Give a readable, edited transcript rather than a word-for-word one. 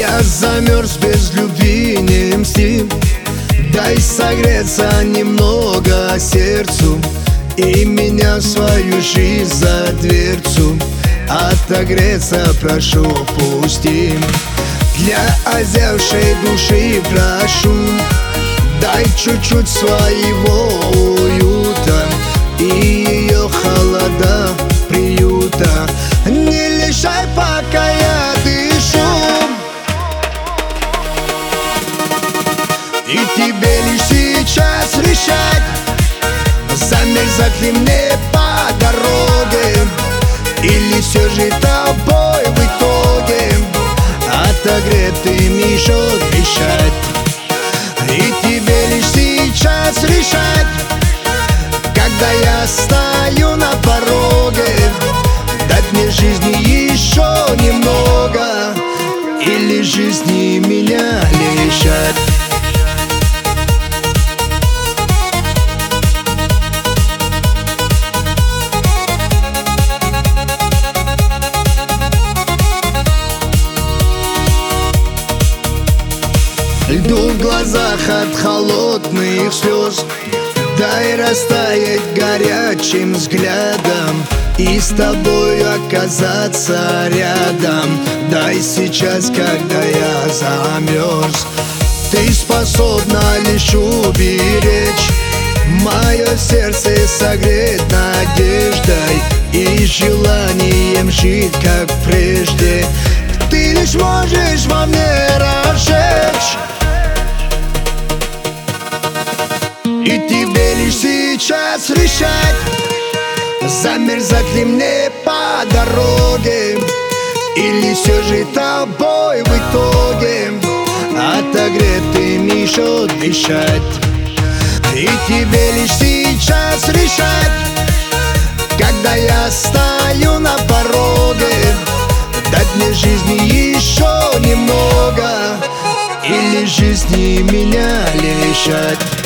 Я замерз, без любви не мсти. Дай согреться немного сердцу, и меня в свою жизнь за дверцу отогреться прошу, пусти. Для озябшей души прошу, дай чуть-чуть своего уюта и ее холода приюта. Не лишай, пока я дышу, и тебе лишь сейчас решать, замерзать ли мне по дороге, или все же тобой в итоге отогретым еще дышать. И тебе лишь сейчас решать, когда я стою на пороге, дать мне жизни еще немного, или жизни меня лишать. Льду в глазах от холодных слез, дай растаять горячим взглядом и с тобой оказаться рядом. Дай сейчас, когда я замерз, ты способна лишь уберечь мое сердце, согреть надеждой и желанием жить, как прежде. Ты лишь можешь во мне разжечь, и тебе лишь сейчас решать, замерзать ли мне по дороге, или все же тобой в итоге отогретым еще дышать. И тебе лишь сейчас решать, когда я стою на пороге, дать мне жизни еще немного, или жизни меня лишать.